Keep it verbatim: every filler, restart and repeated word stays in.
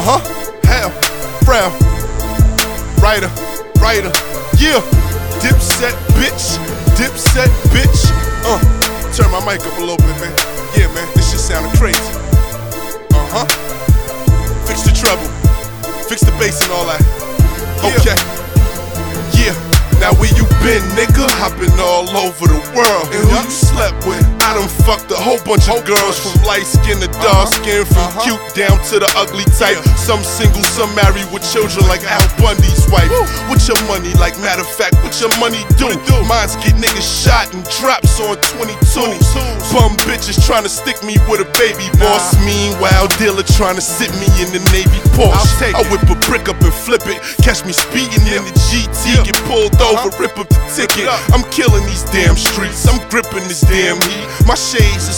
Uh-huh, hell, brown, writer, writer, yeah. Dipset, bitch, Dipset, bitch. Uh, turn my mic up a little bit, man. Yeah, man, this shit sounding crazy. Uh-huh. Fix the treble, fix the bass and all that. Okay, yeah. Now where you been, nigga? I've been all over the world. And who you slept with? I done fucked a whole bunch of girls, from light skin to dark skin, from cute down to the ugly type. Some single, some married with children like Al Bundy's wife. What your money like? Matter of fact, what your money do? Mine's get niggas shot and drops on twenty-twos. Bum bitches trying to stick me with a baby boss. Meanwhile, dealer trying to sit me in the Navy Porsche. I whip a brick up and flip it. Catch me speeding in the G T, get pulled over, rip up the ticket. I'm killing these damn streets, I'm gripping this damn heat. My shades is